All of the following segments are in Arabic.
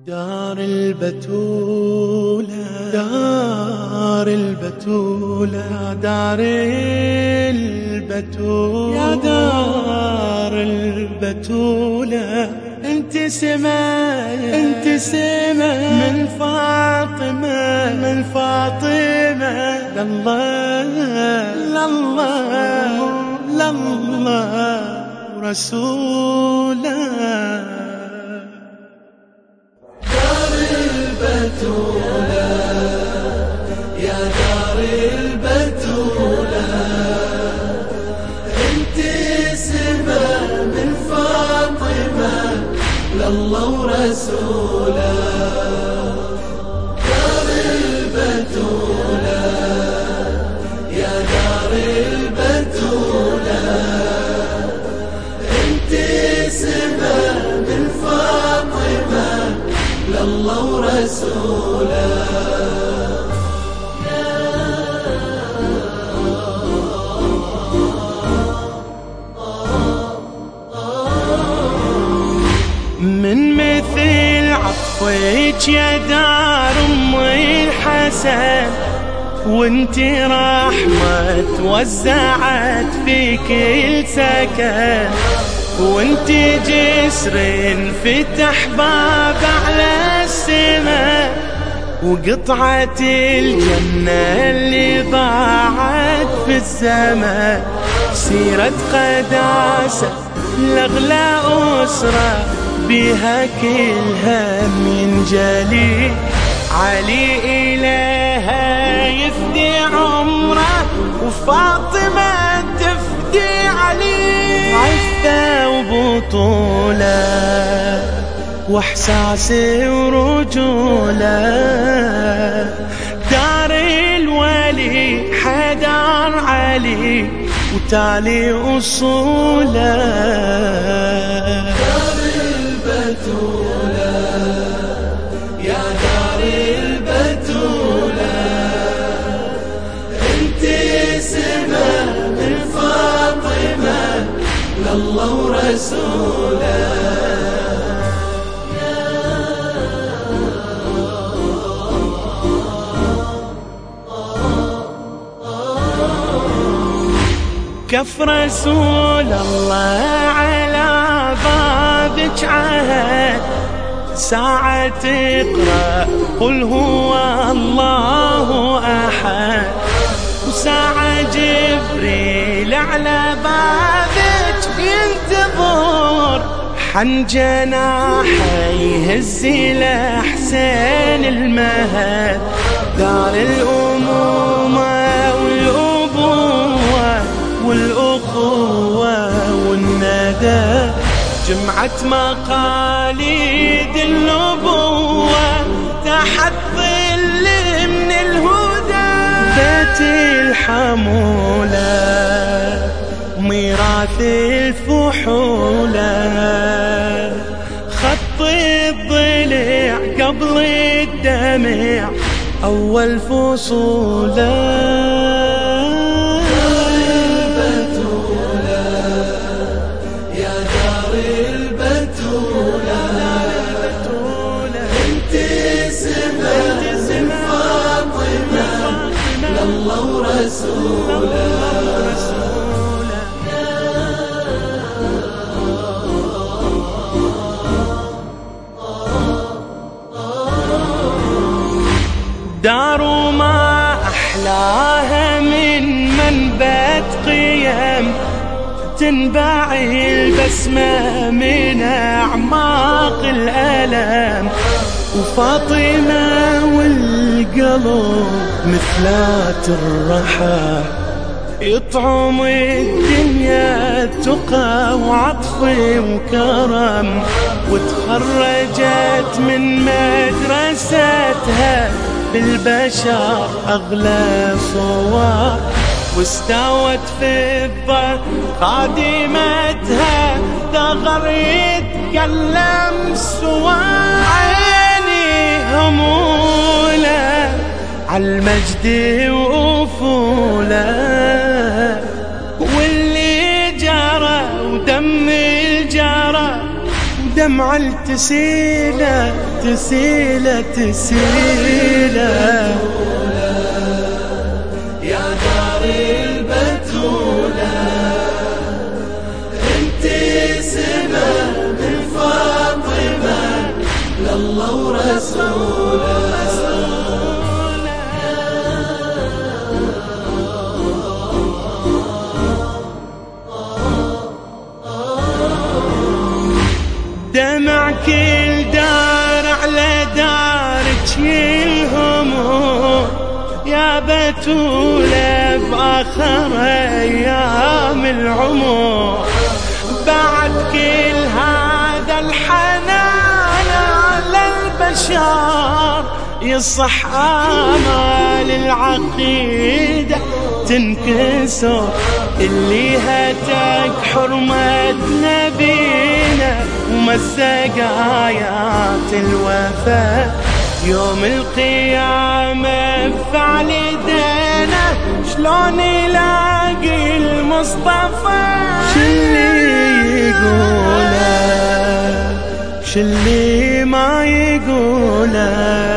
دار البتولة دار البتولة يا دار البتولة يا دار البتولة انت سما من فاطمة لله ورسوله. دار البتولة يا دار البتولة انت سما من فاطمة لله ورسوله. دار البتولة يا دار البتولة انت سما من فاطمة لله ورسوله. من مثل عطفك يا دار أمي الحسن وانتي رحمة توزعت في كل سكن وانتي جسر فتح باب على السماء وقطعة الجنة اللي ضاعت في الزمن سيرة قداسة لأغلى أسرة بها كل هم ينجلي علي إلها يفدي عمره وفاطمة تفدي علي عفة وبطولة واحساس ورجولة. دار الولي حدار علي وتالي أصوله. دار البتولة يا دار البتولة انت سما من فاطمة لله ورسوله. كف رسول الله على بابك عهد ساعة تقرأ قل هو الله أحد وساعة جبريل على بابك ينتظر حن جناحي يهز لحسين المهد. دار الأمومة والأبوة والأخوة والندى جمعت مقاليد النبوة تحت ظل من الهدى. بيت الحمولة ميراث الفحولة خط الضلع قبل الدمع أول فصولة. الله ورسوله. دار ما أحلاها من منبت قيم تنبع البسمة من أعماق الألم وفاطمة والقلب مثلات الرحى يطعم الدنيا تقى وعطف وكرم وتخرجت من مدرستها بالبشر أغلى صور واستوت في الضر خادمتها دغر يتكلم سوا. عيني همولة عالمجد وأفولة واللي جرى ودم الجرى دمعة تسيله تسيله تسيله يا دار البتولة انت سما من فاطمة لله ورسوله. دمع كل دار على دارك الهموم يا بتولة بآخر أيام العمر. بعد كل هذا الحنان على البشر يصح آمال العقيدة تنكسر. اللي هتك حرمة نبينا ومزق آيات الوفاء يوم القيامة بفعل يدينا شلون يلاقي المصطفى. شلي يقوله شلي ما يقوله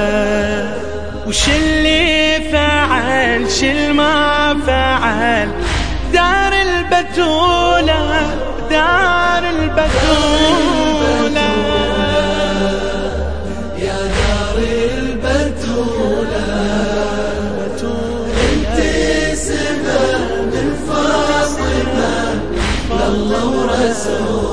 وشلي فعل شل ما فعل. دار البتولة دار البتولة يا دار البتولة انت سما من فاطمة لله ورسوله.